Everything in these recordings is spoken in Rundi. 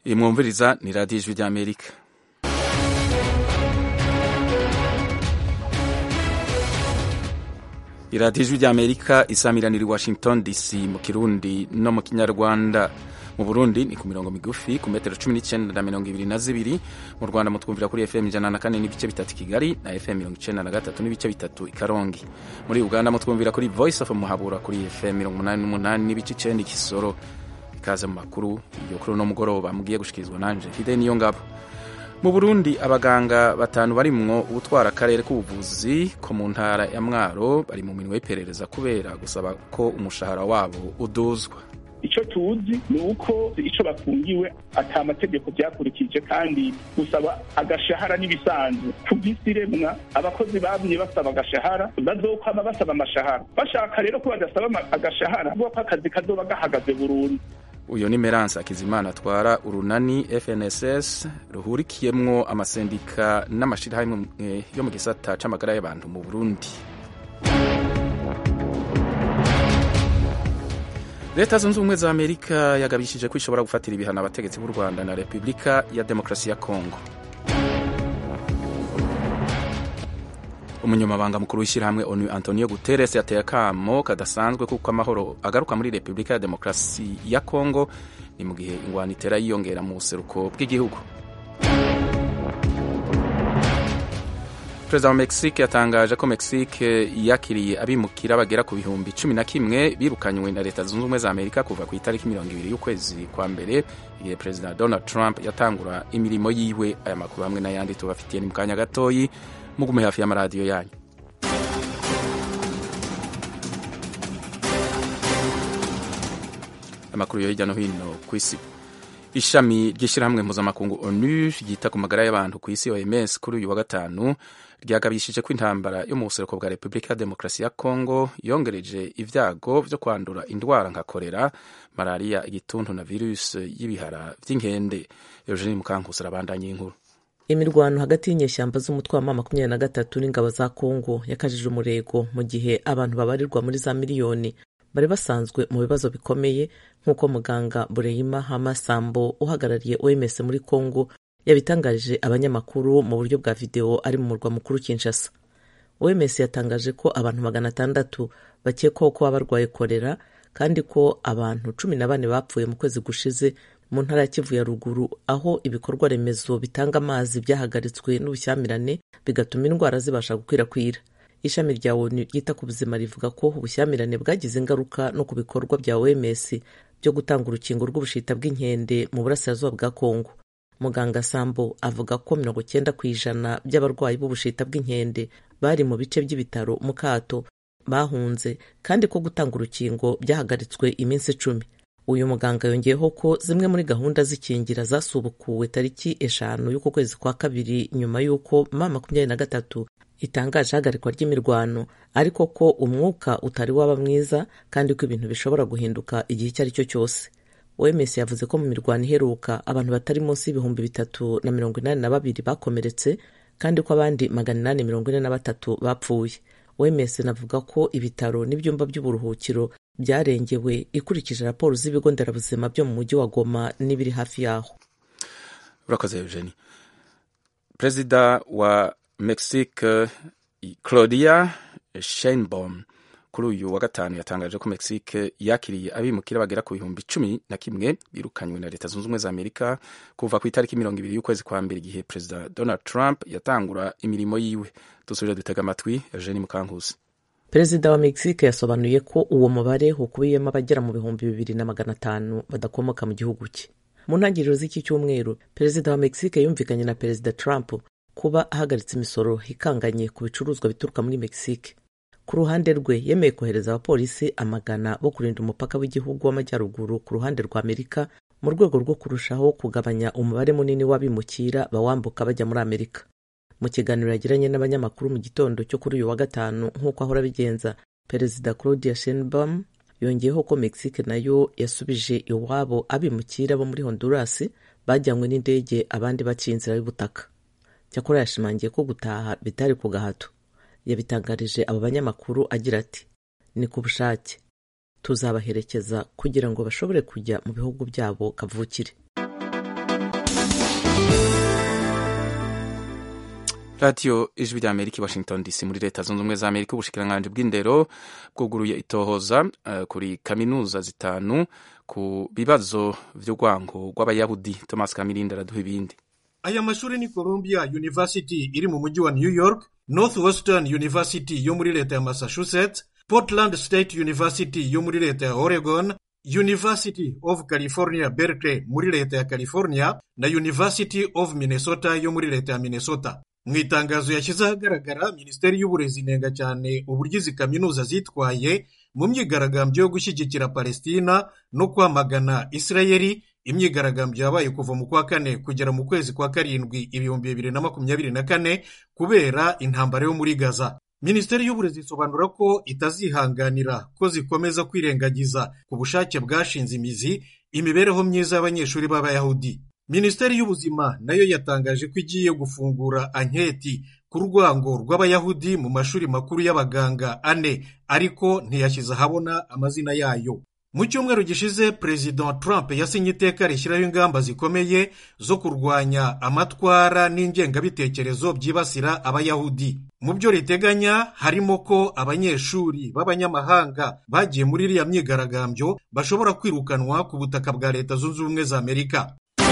iyi mwumviriza ni radiyo ijwi ry'Amerika. iradiyo ijwi ry'Amerika isamiranira i Washington DC mu Kirundi no mu Kinyarwanda. Mu Burundi ni ku mirongo migufi ku metero 19 na 22. Mu Rwanda mutwumvira kuri FM 104 n'ibice bitatu Kigali na FM 93 n'ibice bitatu Karongi. Muri Uganda mutwumvira kuri Voice of Muhabura kuri FM 88 n'ibice 9 Kisoro. Ikaze mu makuru yo kuri no mugoroba mugiye gushikirizwa nanje Fide niyo ngabo. Mu Burundi abaganga batanu barimwo ubutwara akarere k'ubuvuzi ko mu ntara ya Mwaro bari mu minwe y'iperereza kubera gusaba ko umushahara wabo uduzwa. Ico tuzi ni uko ico bafungiwe ata amategeko byakurikije kandi gusaba agashahara n'ibisanzwe kubisiremwa abakozi babunye basaba agashahara bazokwama basaba amashahara bashaka rero ko badasaba agashahara bo akazi kazoba gahagaze burundu. Uyo ni Meransa Kizimana atwara urunani FNSS ruhurikiyemwo amasendika n'amashirahamwe yo mu gisata c'amagara y'abantu mu Burundi. Leta zunze ubumwe za Amerika yagabishije ko ishobora gufatira ibihano abategetsi b'u Rwanda na Repubulika ya Demokarasi ya Kongo. Umunyamabanga mukuru w'ishyirahamwe ONU Antonio Guterres yateye akamo kadasanzwe kuko amahoro agaruka muri Repubulika ya Demokarasi ya Kongo ni mu gihe ingwano itera yiyongera mu buseruko bw'igihugu. Perezida wa Mexique yatangaje ko Mexique yakiriye abimukira bagera ku bihumbi 11 birukanywe na Leta zunze ubumwe za Amerika kuva ku itariki 20 y'ukwezi kwa mbere igihe Perezida Donald Trump yatangura imirimo yiwe. Aya makuru hamwe n'ayandi tubafitiye ni mu kanya gatoyi, mugume hafi y'amaradiyo yanyu. Amakuru yo hirya no hino ku isi. Ishami ry'ishyirahamwe mpuzamakungu ONU ryita ku magara y'abantu ku isi OMS kuri uyu wa gatanu ryagabishije ko intambara yo mu buseruko bwa Repubulika ya Demokarasi ya Kongo yongereje ivyago vyo kwandura indwara nka kolera, malaria, igituntu na virusi y'ibihara vy'inkende. Eugene Mukankusi arabandanya inkuru. Imirwano hagati y'inyeshyamba z'umutwe wa M23 n'ingabo za Kongo yakajije umurego mu gihe abantu babarirwa muri za miliyoni bari basanzwe mu bibazo bikomeye, nk'uko muganga Bureyima Hamasambo uhagarariye OMS muri Kongo yabitangarije abanyamakuru mu buryo bwa video ari mu murwa mukuru Kinshasa. OMS yatangaje ko abantu 600 bakekwaho ko barwaye kolera kandi ko abantu 14 bapfuye mu kwezi gushize mu ntara ya Kivu ya ruguru, aho ibikorwa remezo bitanga amazi byahagaritswe n'ubushyamirane bigatuma indwara zibasha gukwirakwira. Ishami rya ONU ryita ku buzima rivuga ko ubushyamirane bwagize ingaruka no ku bikorwa bya OMS byo gutanga urukingo rw'ubushita bw'inkende mu burasirazuba bwa Kongo. Muganga Sambo avuga ko 90% by'abarwayi b'ubushita bw'inkende bari mu bice by'ibitaro mu kato bahunze kandi ko gutanga urukingo byahagaritswe iminsi 10. Uyu muganga yongeyeho ko zimwe muri gahunda z'ikingira zasubukuwe tariki 5 y'uko kwezi kwa kabiri nyuma y'uko M23 itangaje hagarikwa ry'imirwano, ariko ko umwuka utari waba mwiza kandi ko ibintu bishobora guhinduka igihe icyo ari cyo cyose. OMS yavuze ko mu mirwano iheruka abantu batari munsi y'ibihumbi 382 bakomeretse kandi ko abandi 843 bapfuye. OMS navuga ko ibitaro n'ibyumba by'uburuhukiro byarengewe ikurikije raporo z'ibigo nderabuzima byo mu mujyi wa Goma n'ibiri hafi yaho. Urakoze Eugenie. Perezida wa Mexique Claudia Sheinbaum kuri uyu wa gatanu yatangaje ko Mexique yakiriye abimukira bagera ku bihumbi 11 birukanywe na Leta zunze ubumwe za Amerika kuva ku itariki 20 y'ukwezi kwa mbere igihe Perezida Donald Trump yatangura imirimo yiwe. Dusubire dutega amatwi Eugene Mukankusi. Perezida wa Mexique yasobanuye ko uwo mubare ukubiyemo abagera mu bihumbi 2500 badakomoka mu gihugu cye. Mu ntangiriro z'iki cyumweru, Perezida wa Mexique yumvikanye na Perezida Trump kuba ahagaritse imisoro ikanganye ku bicuruzwa bituruka muri Mexique. Ku ruhande rwe yemeye kohereza abapolisi 100 bo kurinda umupaka w'igihugu w'amajyaruguru ku ruhande rwa Amerika mu rwego rwo kurushaho kugabanya umubare munini w'abimukira bawambuka bajya muri Amerika. Mu kiganiro yagiranye n'abanyamakuru mu gitondo cyo kuri uyu wa gatanu nk'uko ahora bigenza, Perezida Claudia Sheinbaum yongeyeho ko Mexique nayo yasubije iwabo abimukira bo muri Honduras bajyanywe n'indege abandi baciye inzira y'ubutaka. Cyakora yashimangiye ko gutaha bitari ku gahato. Yabitangarije abo banyamakuru agira ati, ni ku bushake, tuzabaherekeza kugira ngo bashobore kujya mu bihugu byabo kavukire. radiyo ijwi rya amerika i washington dc muri leta zunze ubumwe za amerika ubushikiranganji bw'indero bwuguruye itohoza kuri kaminuza zitanu ku bibazo vy'urwango rw'abayahudi. Thomas Kamirindi araduha ibindi. Aya mashuri ni Columbia University iri mu mujyi wa New York, Northwestern University yo muri leta ya Massachusetts, Portland State University yo muri leta ya Oregon, University of California Berkeley muri leta ya California na University of Minnesota yo muri leta ya Minnesota. Mu itangazo yashyize ahagaragara, Minisiteri y'Uburezi inenga cyane uburyo izi kaminuza zitwaye mu myigaragambyo yo gushyigikira Palestina no kwamagana Isirayeli, imyigaragambyo yabaye kuva mu kwa kane kugera mu kwezi kwa karindwi 2024 kubera intambara yo muri Gaza. Minisiteri y'Uburezi isobanura ko itazihanganira ko zikomeza kwirengagiza ku bushake bwashinze imizi imibereho myiza y'abanyeshuri b'Abayahudi. Minisiteri y'Ubuzima nayo yatangaje ko igiye gufungura anketi ku rwango rw'Abayahudi mu mashuri makuru y'abaganga 4 ariko ntiyashyize ahabona amazina yayo. Mu cyumweru gishize President Trump yasinye iteka rishyiraho ingamba zikomeye zo kurwanya amatwara n'ingengabitekerezo byibasira Abayahudi. Mu byo riteganya harimo ko abanyeshuri b'abanyamahanga bagiye muri iriya myigaragambyo bashobora kwirukanwa ku butaka bwa Leta Zunze Ubumwe za Amerika.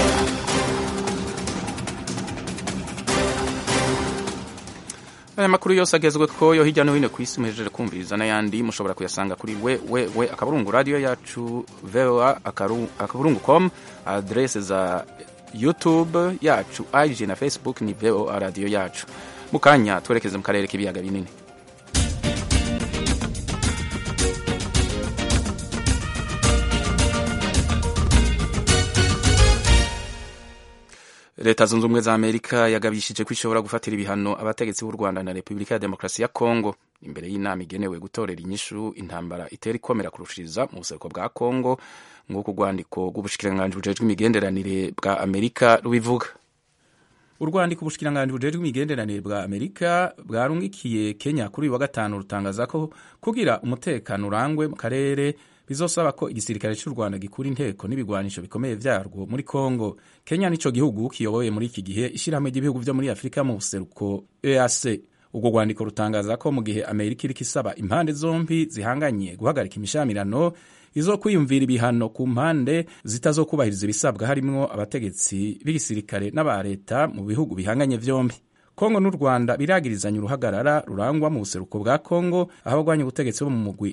Aya makuru yose agezwe ko yo hirya no hino ku isi muhejeje kumviriza n'ayandi mushobora kuyasanga kuri we akaburungu radio yacu voa@akaburungu.com, adresse za YouTube yacu, IG na Facebook ni VOA radio yacu. Mukanya twerekeze mu karere k'ibiyaga binini. Leta Zunze Ubumwe za Amerika yagabishije ko ishobora gufatira ibihano abategetsi b'u Rwanda na Repubulika ya Demokarasi ya Kongo imbere y'inama igenewe gutorera inyishu intambara itera ikomera kurushiriza mu buseruko bwa Kongo, nk'uko urwandiko rw'ubushikiranganji bujejwe imigenderanire bwa Amerika rubivuga. Urwandiko ubushikiranganji bujejwe imigenderanire bwa Amerika bwarungikiye Kenya kuri uyu wa gatanu rutangaza ko kugira umutekano urangwe mu karere bizosaba ko igisirikare cy'u Rwanda gikura inteko n'ibigwanisho bikomeye vyarwo muri Kongo. Kenya nico gihugu kiyoboye muri iki gihe ishirahamwe ry'ibihugu vyo muri Afrika mu buseruko EAC. Ubwo rwandiko rutangaza ko mu gihe Amerika iriko isaba impande zombi zihanganye guhagarika imishamirano, izokwiyumvira ibihano ku mpande zitazokubahiriza ibisabwa, harimwo abategetsi b'igisirikare n'aba leta mu bihugu bihanganye vyombi. Kongo n'u Rwanda biragirizanya uruhagarara rurangwa mu buseruko bwa Kongo, aho abagwanya ubutegetsi bo mu mugwi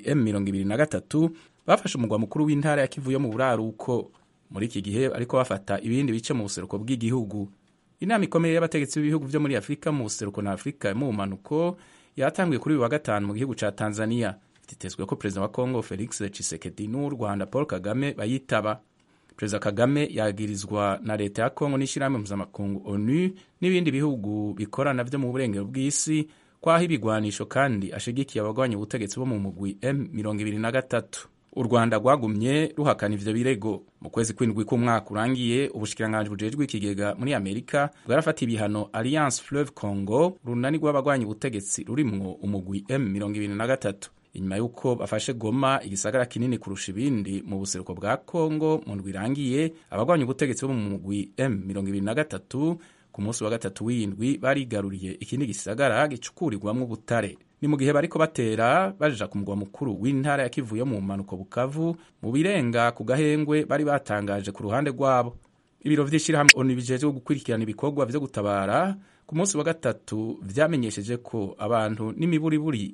M23 bafashe umugwa mukuru w'intara ya Kivu yo mu buraruko. Muri iki gihe ariko bafata ibindi bice mu buseruko bw'igihugu. Inama ikomeye y'abategetsi b'ibihugu vyo muri Afrika mu buseruko na Afrika mu manuko yatangiye kuri uyu wa gatanu mu gihugu ca Tanzania. Bitezwe ko President wa Kongo Felix Tshisekedi n'u Rwanda Paul Kagame bayitaba. President Kagame yagirizwa na leta ya Kongo n'ishirahamwe mpuzamakungu ONU n'ibindi bihugu bikorana vyo mu burengero bw'isi kwaho ibigwanisho kandi ashigikiye abagwanya ubutegetsi bo mu mugwi M23. U Rwanda rwagumye ruhakana ivyo birego. Mu kwezi kw'indwi k'umwaka urangiye, ubushikiranganji bujejwe ikigega muri Amerika bwarafata ibihano Alliance Fleuve Congo, runani rw'abagwanya ubutegetsi rurimwo umugwi M23, inyuma y'uko bafashe Goma, igisagara kinini kurusha ibindi mu buseruko bwa Kongo. Mu ndwi irangiye, abagwanya ubutegetsi bo mu mugwi M23 ku munsi wa gatatu w'indwi barigaruriye ikindi gisagara gicukurirwamwo ubutare. Ni mu gihe bariko batera baja ku mugwa mukuru w'intara ya Kivu yo mu manuko Bukavu, mu birenga ku gahengwe bari batangaje ku ruhande rwabo. Ibiro vy'ishirahamwe ONU bijejwe gukurikirana ibikorwa vyo gutabara ku munsi wa gatatu vyamenyesheje ko abantu n'imiburiburi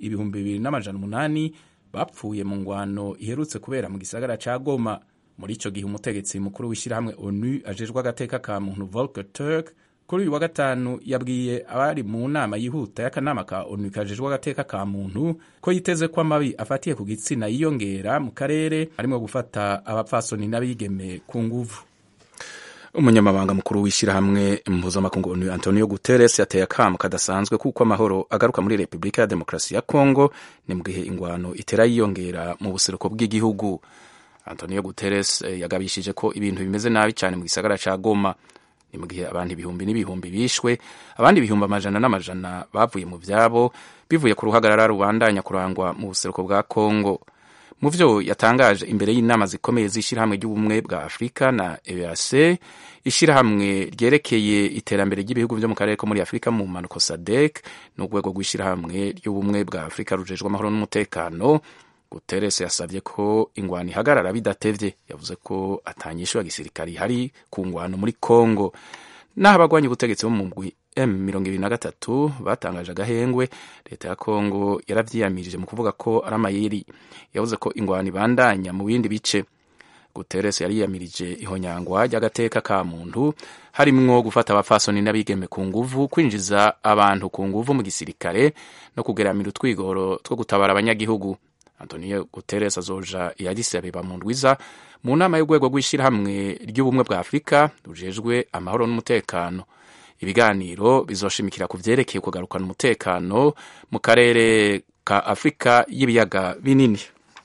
2,800 bapfuye mu ngwano iherutse kubera mu gisagara ca Goma. Muri ico gihe umutegetsi mukuru w'ishirahamwe ONU ajejwe agateka ka muntu Volker Turk kuri uyu wa gatanu yabwiye abari mu nama yihuta y'akanama ka ONU kajejwe agateka ka muntu ko yiteze ko amabi afatiye ku gitsina yiyongera mu karere, harimo gufata abapfasoni n'abigeme ku nguvu. Umunyamabanga mukuru w'ishirahamwe mpuzamakungu ONU Antonio Guterres yateye akamo kadasanzwe kuko amahoro agaruka muri Repubulika ya Demokarasi ya Kongo ni mu gihe ingwano itera yiyongera mu buseruko bw'igihugu. Antonio Guterres yagabishije ko ibintu bimeze nabi cyane mu gisagara ca Goma. Ni mu gihe abantu ibihumbi n'ibihumbi bishwe, abandi ibihumbi amajana n'amajana bavuye mu vyabo bivuye ku ruhagarara rubandanya kurangwa mu buseruko bwa Kongo. mu vyo yatangaje imbere y'inama zikomeye z'ishirahamwe ry'ubumwe bwa Afurika na EAC, ishirahamwe ryerekeye iterambere ry'ibihugu vyo mu karere ko muri Afurika mu manuko SADC n'urwego rw'ishirahamwe ry'ubumwe bwa Afurika rujejwe amahoro n'umutekano, Guterres yasavye ko ingwano ihagarara bidatevye. Yavuze ko atanyishu ya gisirikari hari ku ngwano muri Kongo. Naho abagwanya ubutegetsi bo mu mugwi M23 batangaje agahengwe, leta ya Kongo yaravyiyamirije mu kuvuga ko ari amayeri. Yavuze ko ingwano ibandanya mu bindi bice. Guterres yariyamirije ihonyangwa ry'agateka ka muntu, harimwo gufata abafasoni n'abigeme ku nguvu, kwinjiza abantu ku nguvu mu gisirikare no kugeramira utwigoro two gutabara abanyagihugu. Antonio Guterres azoja i Addis Abeba mu ndwiza mu nama y'urwego rw'ishirahamwe ry'ubumwe bwa Afurika rujejwe amahoro n'umutekano. Ibiganiro bizoshimikira ku vyerekeye kugarukana umutekano mu karere ka Afurika y'ibiyaga binini.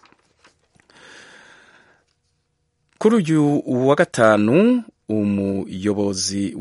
Kuri uyu wa gatanu, umuyobozi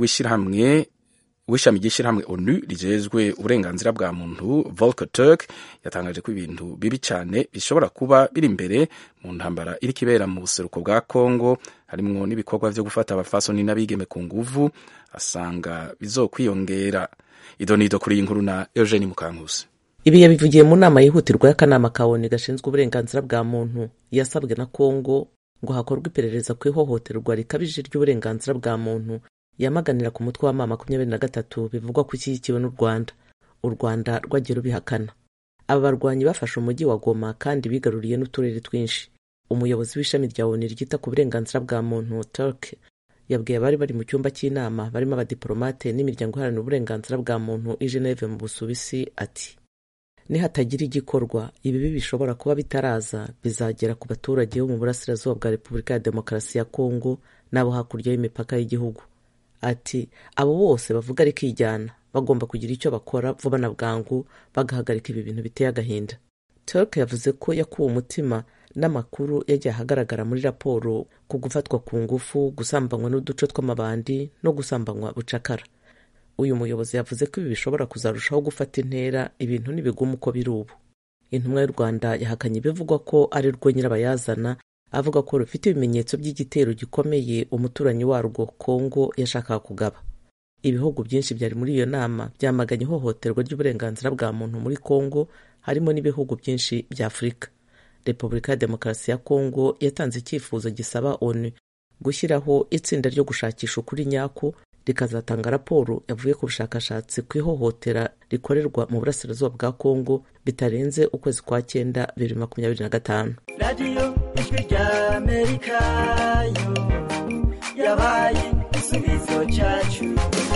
w'ishami ry'ishirahamwe ONU rijejwe uburenganzira bwa muntu Volker Turk yatangaje ko ibintu bibi cyane bishobora kuba biri imbere mu ntambara iri kibera mu buseruko bwa Kongo, harimwo n'ibikorwa vyo gufata abafasoni n'abigeme ku nguvu, asanga bizokwiyongera. Idonido kuri iyi nkuru na Eugene Mukankusi. Ibi yabivugiye mu nama yihutirwa y'akanama ka ONU gashinzwe uburenganzira bwa muntu yasabwe na Kongo ngo hakorwe iperereza ku ihohoterwa rikabije ry'uburenganzira bwa muntu, yamaganira ku mutwe wa mama 23 bivugwa ko ishyigikiwe n'u Rwanda. U Rwanda rwagiye rubihakana. Aba barwanyi bafashe umujyi wa Goma kandi bigaruriye n'uturere twinshi. Umuyobozi w'ishami rya ONU ryita ku burenganzira bwa muntu Turk yabwiye abari bari mu cyumba cy'inama barimo abadiplomate n'imiryango iharanira uburenganzira bwa muntu i Geneve mu Busuwisi ati: nihatagira igikorwa, ibibi bishobora kuba bitaraza bizagera ku baturage bo mu burasirazuba bwa Repubulika ya Demokarasi ya Kongo n'abo hakurya y'imipaka y'igihugu. Ati abo bose bavuga rikijyana bagomba kugira icyo bakora vuba na bwangu bagahagarika ibi bintu biteye agahinda. Turk yavuze ko yakuwe umutima n'amakuru yagiye ahagaragara muri raporo ku gufatwa ku ngufu, gusambanywa n'uduce tw'amabandi no gusambanywa bucakara. Uyu muyobozi yavuze ko ibi bishobora kuzarushaho gufata intera ibintu n'ibigumu uko biri ubu. Intumwa y'u Rwanda yahakanye ibivugwa ko ari rwo nyirabayazana, avuga ko rufite ibimenyetso by'igitero gikomeye umuturanyi warwo Kongo yashakaga kugaba. Ibihugu byinshi byari muri iyo nama byamaganye ihohoterwa ry'uburenganzira bwa muntu muri Kongo, harimo n'ibihugu byinshi bya Afurika. Repubulika ya Demokarasi ya Kongo yatanze icyifuzo gisaba ONU gushyiraho itsinda ryo gushakisha ukuri nyako, rikazatanga raporo yavuye ku bushakashatsi ku ihohotera rikorerwa mu burasirazuba bwa Kongo bitarenze ukwezi kwa 9 2025. Radio Ijwi rya Amerika yo yabaye igisubizo cyacu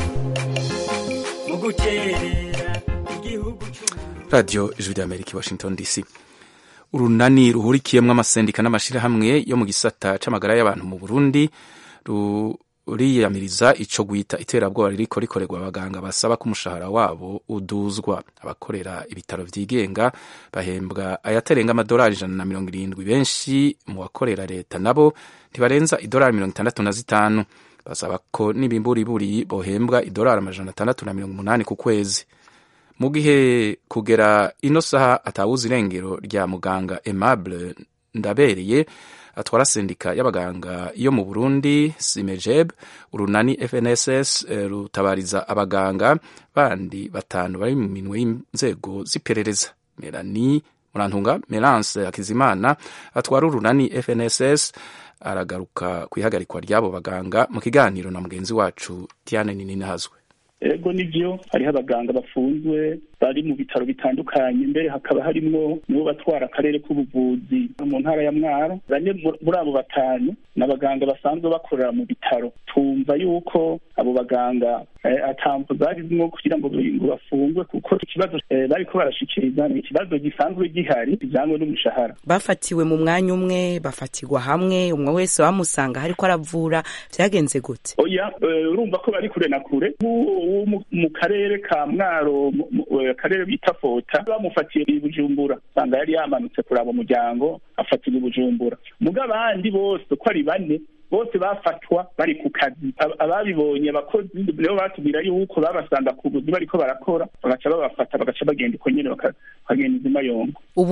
mu guterera igihugu cy'u Radio Ijwi rya Amerika Washington DC. Urunani ruhurikiyemwo amasendika n'amashirahamwe yo mu gisata c'amagara y'abantu mu Burundi uriyamiriza ico gwita iterabwoba ririko rikorerwa abaganga basaba ko umushahara wabo uduzwa. Abakorera ibitaro vyigenga bahembwa ayaterenga amadolari 170. Benshi mu bakorera leta nabo ntibarenza idolari 65. Basaba ko n'ibimburiburi bohembwa idolari 680 ku kwezi. Mu gihe kugera ino saha atawuzi irengero rya muganga Aimable Ndabereye atwara sendika y'abaganga yo mu Burundi Simejeb, urunani FNSS rutabariza abaganga bandi 5 bari mu minwe y'inzego z'iperereza. Melanie Murantunga Melance Akizimana atwara urunani FNSS aragaruka kwihagarikwa ryabo baganga mu kiganiro na mugenzi wacu Tiane Ninahazwe. Ego nivyo, hariho abaganga bafunzwe bari mu bitaro bitandukanye, mbere hakaba harimo nibo batwara akarere k'ubuvuzi mu ntara ya Mwaro. Bane muri abo 5 n'abaganga basanzwe bakorera mu bitaro. Tumva yuko abo baganga atampo zarizimo kugira ngo bafungwe, kuko ikibazo bariko barashikiriza ni ikibazo gisanzwe gihari bijanywe n'umushahara. Bafatiwe mu mwanya umwe, bafatirwa hamwe, umwe wese bamusanga hariko aravura, vyagenze gute? Oya, urumva ko bari kure na kure. Mu karere ka Mwaro, akarere bita Fota, bamufatiye i Bujumbura, sanga yari yamanutse kuri abo muryango afatira i Bujumbura. Muga abandi bose ko ari 4 bose bafatwa bari ku kazi. Ababibonye abakozi nibo batubwira yuko babasanga ku buzi bariko barakora, bagaca babafata bagaca bagenda uko nyene bakagenda izima yongo. Ubu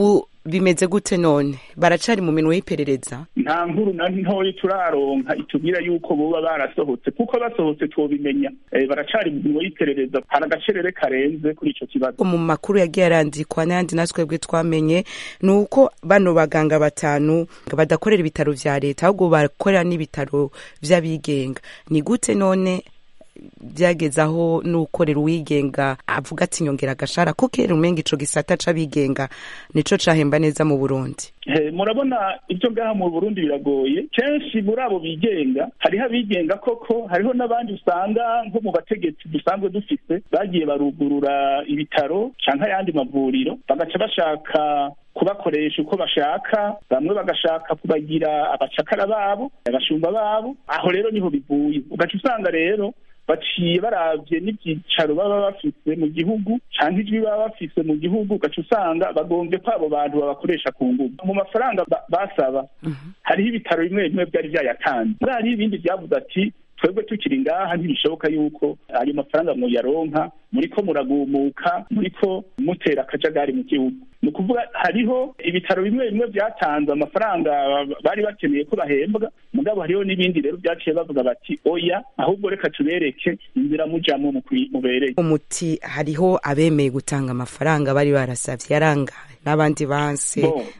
bimeze gute none baracari mu minwe y'iperereza? Nta nkuru na ntoyi turaronka itubwira yuko boba barasohotse, kuko basohotse twobimenya. Baracari mu minwe y'iperereza, hari agacerere karenze kuri ico kibazo. Mu makuru yagiye arandikwa n'ayandi natwebwe twamenye nuko bano baganga batanu badakorera ibitaro vya leta ahubwo bakorera n'ibitaro vy'abigenga. Ni gute none byagezaho n'ukorera uwigenga avuga ati nyongera agashara ko kera umenga ico gisata c'abigenga nico cahemba neza mu Burundi? Murabona ibyo ngaha mu Burundi biragoye. Kenshi muri abo bigenga hariho abigenga koko, hariho n'abandi usanga nko mu bategetsi dusanzwe dufise bagiye barugurura ibitaro canke ayandi mavuriro bagaca bashaka kubakoresha uko bashaka, bamwe bagashaka kubagira abacakara babo, abashumba babo. Aho rero niho bivuye, ugaca usanga rero baciye baravye n'ivyicaro baba bafise mu gihugu canke ijwi baba bafise mu gihugu, ugaca usanga bagombye ko abo bantu babakoresha ku nguvu. Mu mafaranga basaba hariho ibitaro bimwe bimwe vyari vyayatanze, hari ibindi vyavuze ati twebwe tukiri ngaha ntibishoboka yuko ayo mafaranga muyaronka, muriko muragumuka, muriko mutera akajagari mu gihugu. Ni ukuvuga hariho ibitaro bimwe bimwe vyatanze amafaranga bari bakeneye ko bahembwa, mugabo hariho n'ibindi rero vyaciye bavuga bati oya, ahubwo reka tubereke inzira mujamwo mubereye. Umuti hariho abemeye gutanga amafaranga bari barasavye yarangaye n'abandi banse.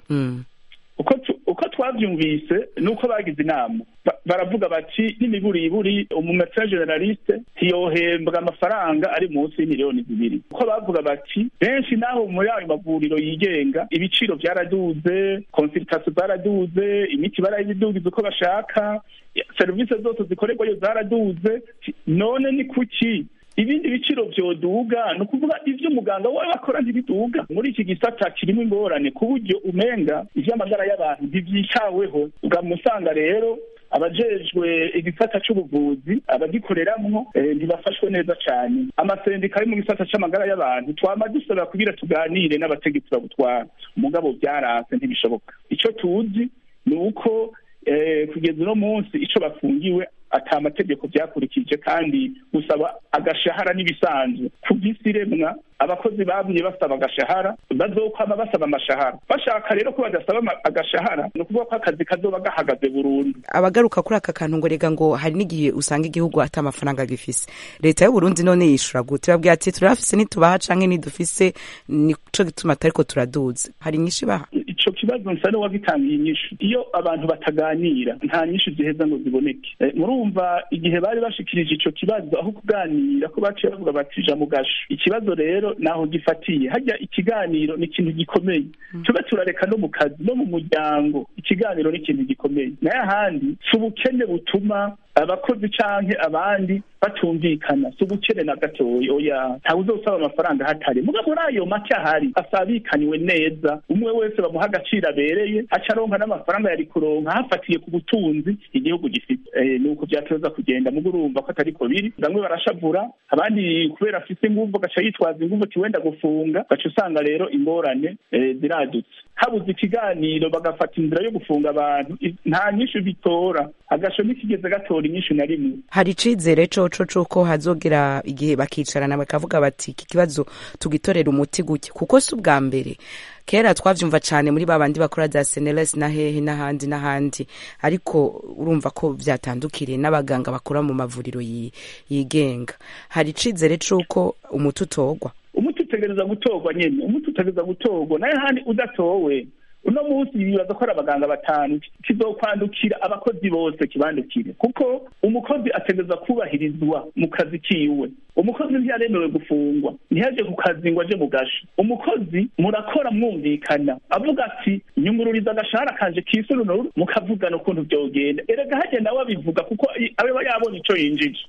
Uko twavyumvise nuko bagize inama baravuga bati n'imiburiburi umumetre generaliste ntiyohembwa amafaranga ari munsi y'imiliyoni 2. Uko bavuga bati benshi naho muri ayo mavuriro yigenga ibiciro vyaraduze, consultation zaraduze, imiti barayidugiza uko bashaka, service zose zikorerwayo zaraduze, none ni kuki ibindi biciro vyoduga? No kuvuga ivyo muganga wawe bakora ntibiduga. Muri iki gisata kirimo ingorane ku buryo umenga ivy'amagara y'abantu ntivyitaweho, ugamusanga rero abajejwe igisata c'ubuvuzi abagikoreramwo ntibafashwe neza cane. Amasendika ari mu gisata c'amagara y'abantu twama dusaba kugira tuganire n'abategetsi babutwara, umugabo vyaranse ntibishoboka. Ico tuzi ni uko kugeza uno munsi ico bafungiwe ata amategeko vyakurikije, kandi gusaba agashahara n'ibisanzwe kuvyisiremwa. Abakozi bamye basaba agashahara bazokwama basaba amashahara. Bashaka rero ko badasaba agashahara no kuvuga ko akazi kazoba gahagaze burundu. Abagaruka kuri aka kantu ngo rega ngo hari n'igihe usanga igihugu ata amafaranga gifise. Leta y'u Burundi none yishura gute? Babwiye ati turafise nitubaha canke nidufise nico gituma atariko turaduza. Hari nyinshi baha ico kibazo nsano wagitangiye inyishu. Iyo abantu bataganira nta nyishu ziheza ngo ziboneke. Murumva igihe bari bashikirije ico kibazo aho kuganira ko baciye bavuga bati jamu gasho. Ikibazo rero naho gifatiye hajya ikiganiro ni ikintu gikomeye. Tube turareka no mu kazi no mu muryango ikiganiro ni ikintu gikomeye. Naye ahandi subukene butuma abakozi canke abandi batumvikana, subukene na gatoyi. Oya, ntawe uzosaba amafaranga hatari mugabo muri ayo make ahari asabikaniwe neza, umwe wese bamuha agaciro abereye, aca aronka n'amafaranga yari kuronka hafatiye ku butunzi igihugu gifite. Nuko vyatoza kugenda mugo urumva ko atariko biri. Bamwe barashavura, abandi kubera afise inguvu gaca yitwaza inguvu tiwenda gufunga, gaca usanga rero ingorane ziradutse. Habuze ikiganiro bagafata inzira yo gufunga abantu, nta nyishu bitora, agasho nikigeze gatora inyishu na rimwe. Hari icizere coco hazogera igihe bakicarana bakavuga bati iki kibazo tugitorera umuti guke, kuko si ubwa mbere. Kera twavyumva cane muri babandi bakora za CNLS na hehe n'ahandi, ariko urumva ko vyatandukiriye n'abaganga bakora mu mavuriro yigenga. Hari icizere c'uko umuti utogwa? Umuti utegereza gutorwa nyene, umuti utegereza gutorwa. Naye handi udatowe uno munsi bibaza ko ari abaganga batanu kizokwandukira abakozi bose kibandukire, kuko umukozi ategereza kubahirizwa mu kazi kiwe. Umukozi ntiyaremewe gufungwa, ntiyaje ku kazi ngo aje mu gasho. Umukozi murakora mwumvikana, avuga ati nyungururiza agashahara kanje kisurunuru, mukavugana ukuntu vyogenda. Erega haje nawe abivuga kuko aba yabonye ico yinjije.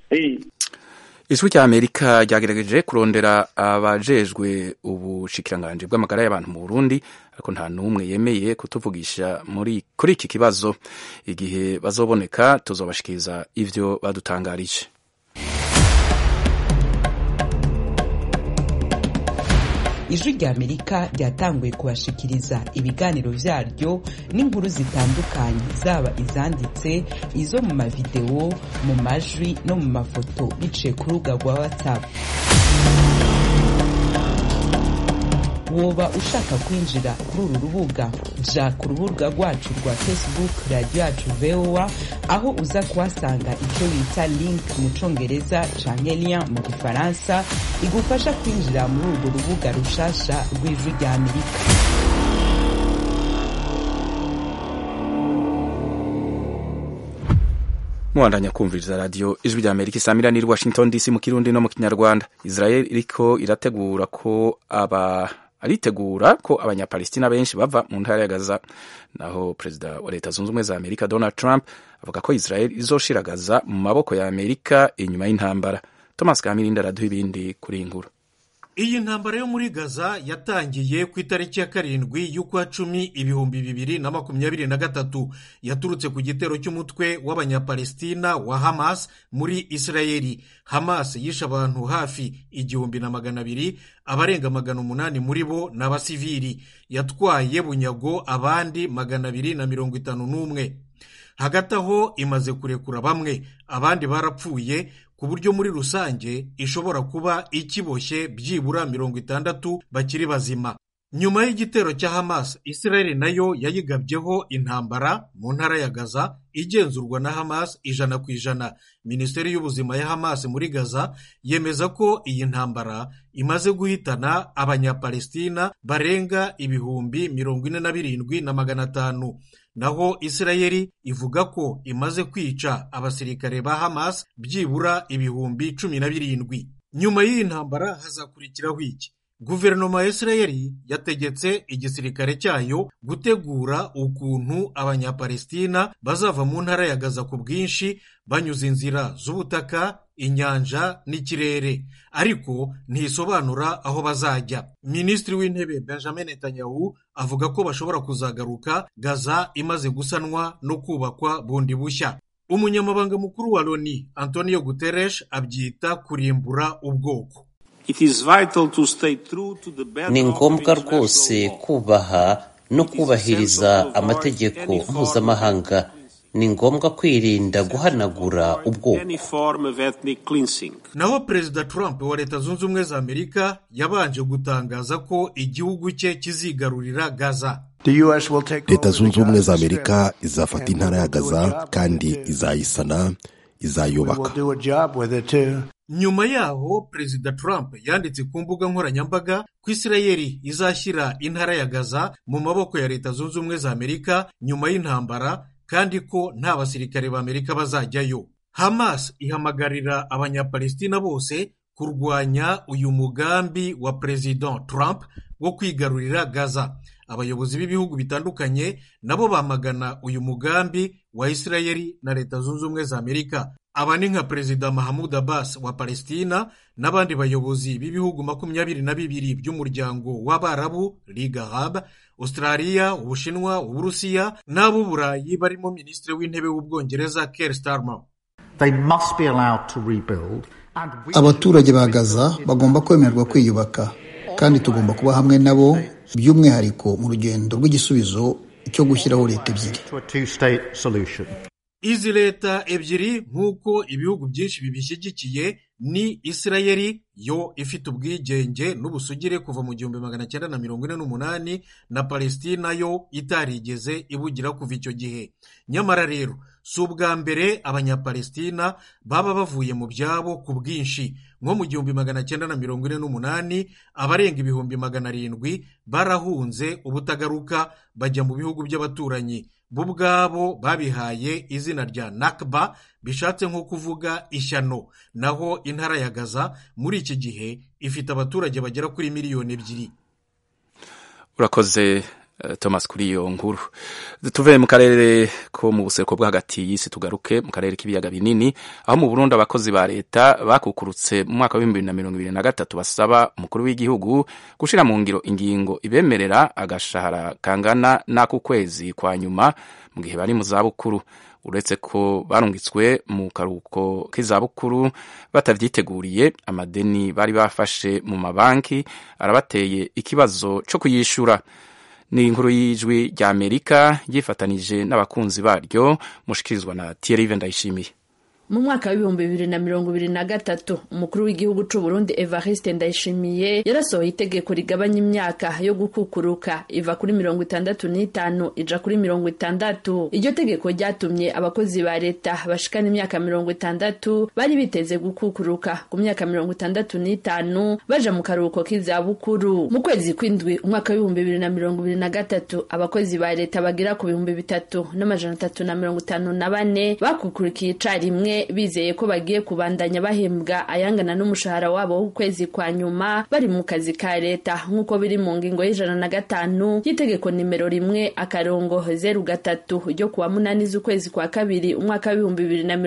Ijwi rya Amerika ryagerageje kurondera abajejwe ubushikiranganji bw'amagara y'abantu mu Burundi, ariko nta n'umwe yemeye kutuvugisha kuri iki kibazo. Igihe bazoboneka tuzobashikiriza ivyo badutangarije. Ijwi rya Amerika ryatanguye kubashikiriza ibiganiro vyaryo n'inkuru zitandukanye, zaba izanditse, izo mu mavideo, mu majwi no mu mafoto biciye ku rubuga rwa WhatsApp. woba ushaka kwinjira kuri uru rubuga ja ku rubuga rwacu rwa Facebook radio yacu VOA aho uza kuhasanga icyo bita link mu congereza canke lien mu gifaransa igufasha kwinjira muri urwo rubuga rushasha rw'Ijwi rya Amerika. Mwandanya kumviriza radio Ijwi rya Amerika isamirani Washington DC mu Kirundi no mu Kinyarwanda. Israel iriko irategura ko abanyapalestina benshi bava mu ntara ya Gaza, naho perezida wa leta zunze ubumwe za Amerika Donald Trump avuga ko Israel izoshira Gaza mu maboko ya Amerika inyuma y'intambara. Thomas Kamirinda araduha ibindi kuri inkuru. Iyi ntambara yo muri Gaza yatangiye ku itariki ya 7 y'ukwa 10 2023 yaturutse ku gitero cy'umutwe w'abanyapalestina wa Hamas muri Israeli. Hamas yishe abantu hafi 1,200, abarenga 800 muri bo n'abasivili, yatwaye bunyago abandi 251. Hagati aho imaze kurekura bamwe, abandi barapfuye, ku buryo muri rusange ishobora kuba ikiboshye byibura 60 bakiri bazima. Nyuma y'igitero cya Hamas, Israel nayo yayigabyeho intambara mu ntara ya Gaza igenzurwa na Hamas 100%. Minisiteri y'ubuzima ya Hamas muri Gaza yemeza ko iyi ntambara imaze guhitana abanyapalestina barenga 47,500. Naho Israeli ivuga ko imaze kwica abasirikare ba Hamas byibura 17,000. Nyuma y'iyi ntambara hazakurikiraho iki? Guverinoma ya Israeli yategetse igisirikare cyayo gutegura ukuntu abanyapalestina bazava mu ntara ya Gaza ku bwinshi banyuze inzira z'ubutaka, inyanja n'ikirere, ariko ntisobanura aho bazajya. Minisitiri w'intebe Benjamin Netanyahu avuga ko bashobora kuzagaruka Gaza imaze gusanwa no kubakwa bundi bushya. Umunyamabanga mukuru wa Loni Antonio Guterres abyita kurimbura ubwoko. Ni ngombwa rwose kubaha no kubahiriza amategeko mpuzamahanga. Ni ngombwa kwirinda guhanagura ubwoko. Naho Perezida Trump wa Leta Zunze Ubumwe za Amerika yabanje gutangaza ko igihugu cye kizigarurira Gaza. Leta Zunze Ubumwe za Amerika izafata intara ya Gaza kandi izayisana, izayubaka. Nyuma yaho Perezida Trump yanditse ku mbuga nkoranyambaga ko Israeli izashyira intara ya Gaza mu maboko ya Leta Zunze Ubumwe za Amerika nyuma y'intambara, kandi ko nta basirikare ba Amerika bazajyayo. Hamas ihamagarira abanyapalestina bose kurwanya uyu mugambi wa Perezida Trump wo kwigarurira Gaza. Abayobozi b'ibihugu bitandukanye nabo bamagana uyu mugambi wa Israeli na Leta Zunze Ubumwe za Amerika. Aba ni nka Perezida Mahmoud Abbas wa Palestina n'abandi bayobozi b'ibihugu 22 by'umuryango w'Abarabu, Ligue Arabe, Australia, Ubushinwa, Uburusiya n'ab'Uburayi barimo Minisitiri w'Intebe w'Ubwongereza Keir Starmer. Abaturage ba Gaza bagomba kwemererwa kwiyubaka, kandi tugomba kuba hamwe nabo, by'umwihariko mu rugendo rw'igisubizo cyo gushyiraho leta ebyiri. Izi leta ebyiri nk'uko ibihugu byinshi bibishyigikiye ni Israeli yo ifite ubwigenge n'ubusugire kuva mu 1948 na Palestina yo itarigeze ibugira kuva icyo gihe. Nyamara rero si ubwa mbere abanyapalestina baba bavuye mu byabo ku bwinshi. Nko mu 1948 abarenga 700,000 barahunze ubutagaruka bajya mu bihugu by'abaturanyi. Bo ubwabo babihaye izina rya Nakba, bishatse nko kuvuga ishyano. Naho intara ya Gaza muri iki gihe ifite abaturage bagera kuri 2,000,000. Urakoze Thomas kuri iyo nkuru. Tuve mu karere ko mu buseruko bwo hagati y'isi tugaruke mu karere k'ibiyaga binini, aho mu Burundi abakozi ba leta bakukurutse mu mwaka wa 2023 basaba umukuru w'igihugu gushira mu ngiro ingingo ibemerera agashahara kangana n'ako kwezi kwa nyuma mu gihe bari mu zabukuru. Uretse ko barungitswe mu karuhuko k'izabukuru batavyiteguriye, amadeni bari bafashe mu mabanki arabateye ikibazo cyo kuyishura. Ni inkuru y'Ijwi ry'Amerika yifatanije n'abakunzi baryo, mushikirizwa na Thierry Vendayishimiye. mu mwaka w'ibihumbi 2023 umukuru w'igihugu c'u Burundi Evariste Ndayishimiye yarasohoye itegeko rigabanya imyaka yo gukukuruka iva kuri 65 ija kuri 60. Iryo tegeko ryatumye abakozi ba leta bashikana imyaka 60 bari biteze gukukuruka ku myaka 65 baja mu karuhuko k'izabukuru. Mu kwezi kw'indwi umwaka w'ibihumbi 2023 abakozi ba leta bagira ku 3,354 bakukurikiye icarimwe bizeye ko bagiye kubandanya bahembwa ayangana n'umushahara wabo w'ukwezi kwa nyuma bari mu kazi ka leta nk'uko biri mu ngingo y'105 y'itegeko nimero 1/03 ryo kuwa 8 z'ukwezi kwa kabiri umwaka w'ibihumbi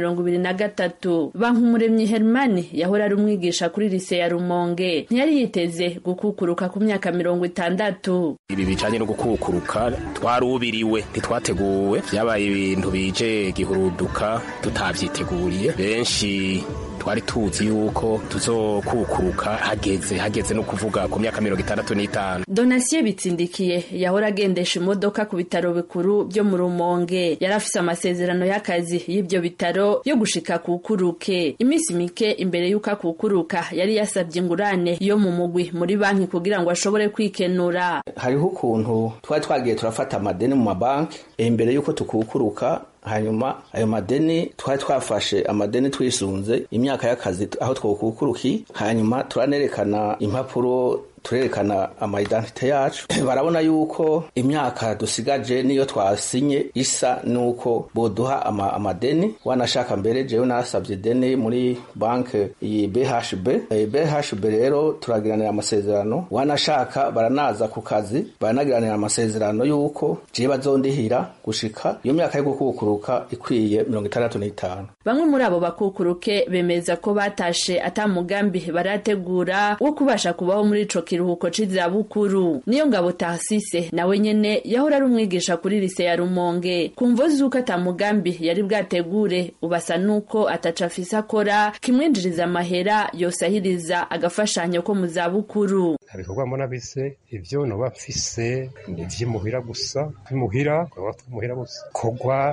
2023. Bankumuremyi Hermani yahora ari umwigisha kuri lycée ya Rumonge ntiyari yiteze gukukuruka ku myaka 60. Ibi bijanye no gukukuruka twarubiriwe ntitwateguwe, vyabaye ibintu bije gihuruduka tutavyiteguriye. Benshi twari tuzi yuko tuzokukuruka hageze no kuvuga ku myaka 65. Donatien Bitsindikiye yahora agendesha imodoka ku bitaro bikuru byo mu Rumonge yarafise amasezerano y'akazi y'ibyo bitaro yo gushika kukuruke. Imisi mike imbere yuko kukuruka yari yasabye ingurane yo mu mugwi muri banki kugira ngo ashobore kwikenura. Hariho ukuntu twari twagiye turafata amadeni mu mabanki imbere yuko tukukuruka, hanyuma ayo madeni twari twafashe amadeni twisunze imyaka y'akazi aho twokukuruki, hanyuma turanerekana impapuro turerekana ama-identite yacu. Barabona yuko imyaka dusigaje niyo twasinye isa nuko boduha amadeni. Wanashaka mbere jewe nasabye deni muri banke iyi BHB rero turagiranira amasezerano. Wanashaka baranaza ku kazi baranagiranira amasezerano yuko je bazondihira gushika iyo myaka yo gukukuruka ikwiye 65. Bamwe muri abo bakukuruke bemeza ko batashe atamugambi barategura wo kubasha kubaho muri ico kiruhuko c'izabukuru. Niyo ngabo Tarsise nawe nyene yahora ari umwigisha kuri lycée ya Rumonge kumvo zuko atamugambi yari bwategure ubasa nuko atacafisa akora kimwinjiriza amahera yosahiriza agafashanyo ko mu zabukuru. Abikorwa mbona bise ivyo no bafise ivyimuhira gusa bimuhira gusa kogwa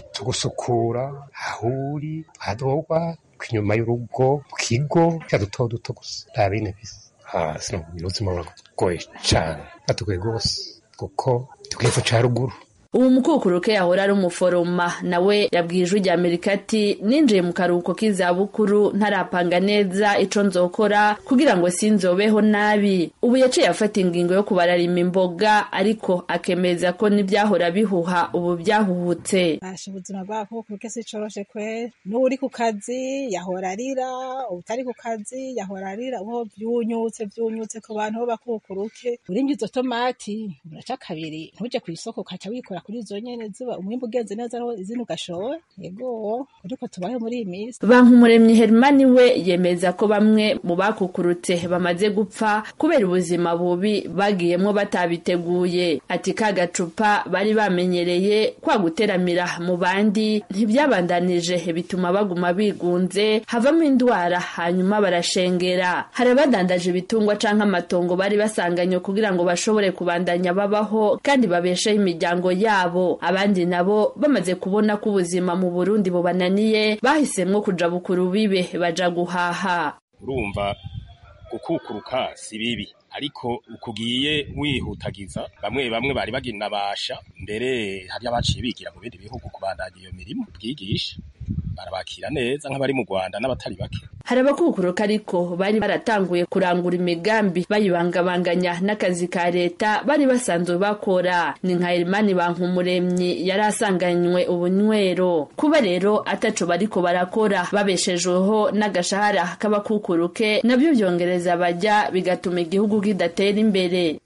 tugusukura ahuri adogwa kwinyuma y'urugo kigo cyaduto duto gusa ntabine bise sino ubuzima buragoye cyane atugoye gose kuko tugiye ca ruguru. Uwo mukukuruke yahora ari umuforoma nawe yabwije rya Amerika ati ninjiye mu karuhuko k'izabukuru ntarapanga neza ico nzokora kugira ngo sinzobeho nabi. Ubu yaciye afata ingingo yo kubararima imboga ariko akemeza ko nibyahora bihuha ubu byahuhutse. Ubuzima bwako kuruke si coroshe kwe n'uri ku kazi yahora arira, utari ku kazi yahora arira, uho byunyutse ku bantu bakukuruke. Urimye izo tomati uraca kabiri ntuje ku isoko kaca wikora kuri zo nyene ziba umwimbu ugenze neza aho izindi ugashowe. Yego uriko tubahe muri iyi minsi. Bankumuremyi Hermani we yemeza ko bamwe mu bakukurutse bamaze gupfa kubera ubuzima bubi bagiyemwo batabiteguye. Ati kagacupa bari bamenyereye kwa guteramira mu bandi ntibyabandanije bituma baguma bigunze havamo indwara hanyuma barashengera. Hari abadandaje ibitungwa canke amatongo bari basanganywe kugira ngo bashobore kubandanya babaho kandi babesheho imiryango yabo. Abandi nabo bamaze kubona ko ubuzima mu Burundi bubananiye bahisemwo kuja bukuru bibe baja guhaha. Urumva gukukuruka si bibi ariko ukugiye wihutagiza bamwe bari bagina basha mbere hari abaciye bigira mu bindi bihugu kubandanya iyo mirimo bwigisha barabakira neza nk'abari mu Rwanda n'abatari bake. Hari abakukuruka ariko bari baratanguye kurangura imigambi bayibangabanganya n'akazi ka leta bari basanzwe bakora. Ni nka Hermani Bankumuremyi yari asanganywe ubunywero kuba rero ataco bariko barakora babeshejweho n'agashahara k'abakukuruke nabyo byongereza bajya bigatuma igihugu kidatera imbere.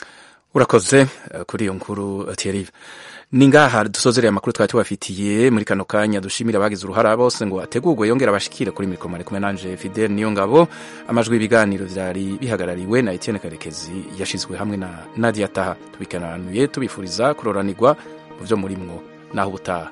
Urakoze kuri iyo nkuru Thierry. Ningaha dusozereye amakuru twari tubafitiye muri kano kanya. Dushimira abagize uruhara bose ngo ategurwe yongera abashikire kuri mikoro kumwe nanje Fidel niyo ngabo. Amajwi ibiganiro byari bihagarariwe na Etienne Karekezi yashizwe hamwe na Nadia Taha. Tubikananuye tubifuriza kuroranirwa mu byo murimwo naho ubutaha.